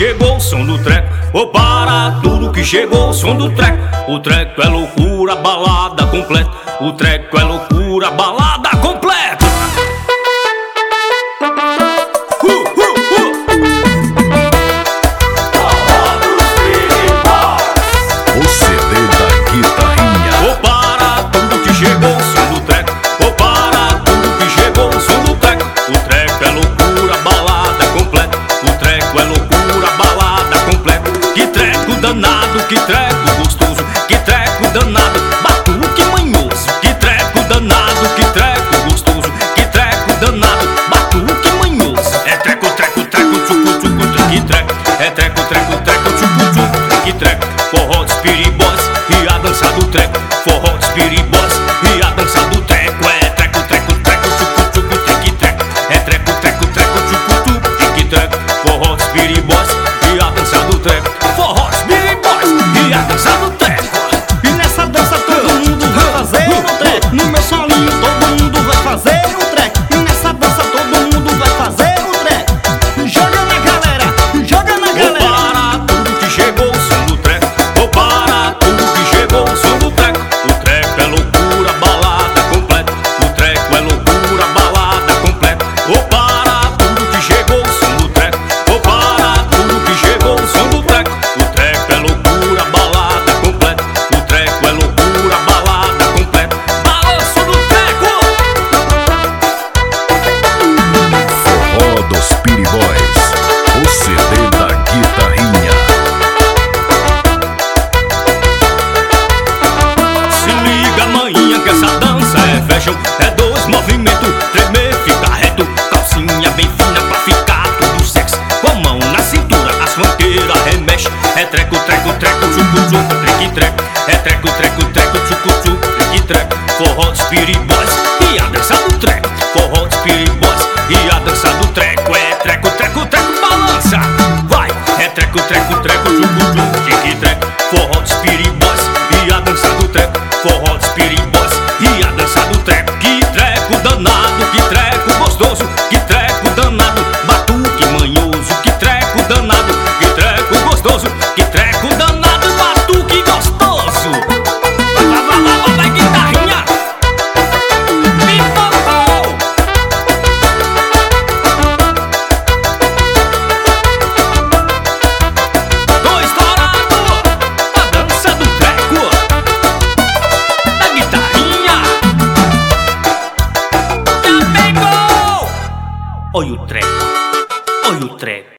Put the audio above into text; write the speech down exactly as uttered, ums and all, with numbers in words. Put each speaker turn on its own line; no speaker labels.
chegou o som do treco. Vou parar tudo que chegou o som do treco. O treco é loucura, balada completa. O treco é loucura, balada completa. Uh, uh, uh.
O C D da guitarrinha.
Vou parar tudo que chegou o som do treco. Vou parar tudo que chegou o som do treco. O treco é loucura, balada completa. O treco é loucura, balada completa. Que treco danado, que treco gostoso. Que treco danado, batuque manhoso. Que treco danado, que treco gostoso. Que treco danado, batuque manhoso. É treco, treco, treco, tchucu, tchucu, treque, treco. É treco, treco, treco, tchucu, tchucu, treque, treco. Forró dos piribós e a dança do treco. Forró dos piribós e a dança do treco. É treco, treco, treco, tchucu, tchucu, treque, treco. É treco, treco, treco, tchucu, tchucu, treque, treco. Forró dos piribós e a dança do treco. Forró dos piribós e a dança do treco.
E nessa dança todo mundo vai fazer um treco. No meu solinho todo mundo vai fazer um treco. E nessa dança todo mundo vai fazer um treco. Joga na galera, joga na
Vou
galera.
parar tudo que chegou o som do treco. Vou parar tudo que chegou o som do treco. O treco é loucura, balada completa. O treco é loucura, balada completa. Vou parar tudo que chegou o som do treco. Vou parar tudo que chegou o som do treco. O treco é loucura, balada completa. O treco é loucura, balada completa. Balanço do treco.
Forró dos Piribóis. O C D da guitarrinha.
Se liga, manhã, que essa dança é fashion. É dois movimentos, tremer, fica reto. Calcinha bem fina pra ficar tudo sexy. Com a mão na cintura, as fronteiras remexe. É treco, treco, treco, tchucu, tchucu, treque, treco. É treco, treco, treco, tchucu, tchucu, treque, treco. Forró dos piribóis e a dança do treco. Forró dos piribóis e a dança do treco. É treco, treco, treco, balança. Vai, é treco, treco, treco, tchucu, tchucu, treque, treco. Forró dos piribóis e a dança do treco. Forró dos piribóis e a dança do treco. Que treco danado, que treco gostoso. Que treco danado, batuque manhoso. Que treco danado, que treco gostoso. Que treco danado, batuque gostoso. Vai, vai, vai, vai, vai, vai, guitarrinha. Pipocou. Tô estourado, a dança do treco. Da guitarrinha. Já pegou. Olha o treco, olha o treco.